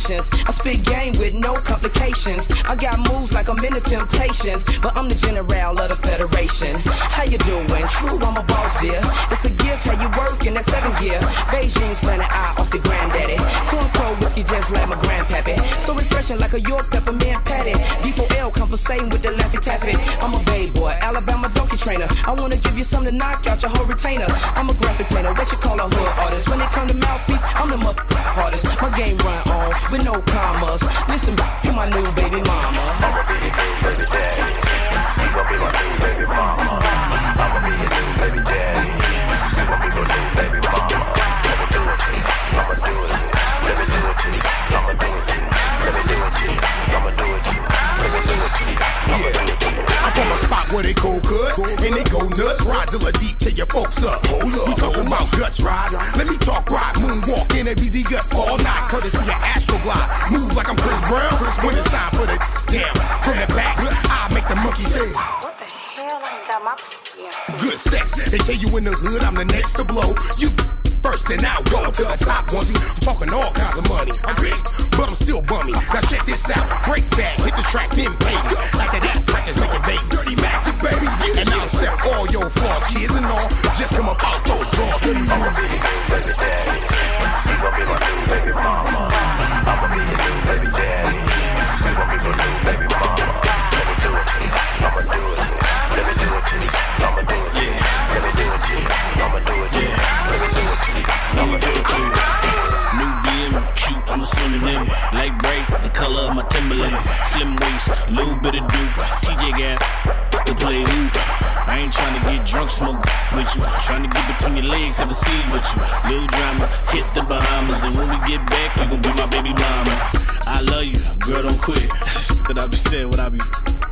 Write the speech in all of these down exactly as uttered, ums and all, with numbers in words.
patience. I spit game with no complications. I got moves like I'm in the Temptations, but I'm the general of the Federation. How you doing? True, I'm a boss, dear. It's a gift how you work in that seven gear. Beijing slanted eye off the granddaddy. Corn cold whiskey just like my grandpappy. So refreshing like a York peppermint patty. D four L conversating with the Laffy Taffy. I'm a bay boy, Alabama donkey trainer. I wanna give you something to knock out your whole retainer. I'm a graphic painter, what you call a hood artist. When it come to mouthpiece, I'm the mother hardest. My game run on with no commas. Listen, you my new baby mama. I'ma be your new baby daddy. You gon' be my new baby mama. I'ma be your new baby daddy. You gon' be my new baby mama. Let me do it to you. I'ma do it. Let me do it to you. I'ma do it to you. Let me do it to you. I'ma do it to you. Let me do it to you. I'ma do it to you. I'm from a spot where they go good and they go nuts. Ride till deep till your folks up. Hold up. We talking about guts, ride. Let me talk ride. Moonwalk in a B Z guts all night. Courtesy of Astroglide. Move like I'm Chris Brown. When it's time for the down from the back, I make the monkey say. What the hell? I got my yeah. Good sex. They tell you in the hood I'm the next to blow. You first and I'll go to the top onesie. I'm talking all kinds of money. I'm rich, but I'm still bummy. Now check this out. Break back, hit the track, then pay. Like that ass practice making baby. Dirty Mac, baby. And I'll accept all your flaws, kids and all. Just come up out those drawers. I'ma be your new baby daddy. You gon' be my new baby mama. I'ma be your new baby daddy. You gon' be my new baby mama. Let me do it to you. I'ma do it. Let me do it to you. I'ma do it to you. Let me do it to you. I'ma do it to you. Let me do it to you. I'ma do it to you. New B M, cute, I'm a synonym. Light bright, the color of my Timberlands. Slim waist, little bit of dupe. T J got to play hoop. I ain't tryna get drunk smoke with you. Tryna get between your legs, have a seat with you. Little drama, hit the Bahamas. And when we get back, you gon' be my baby mama. I love you, girl, don't quit. But I be saying what I be.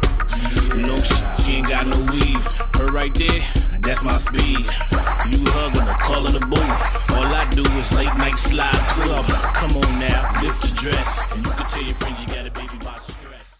No shit, she ain't got no weave. Her right there, that's my speed. You hugging her, calling the booth. All I do is late night slide. What's up? Come on now, lift your dress. And you can tell your friends you got a baby by stress.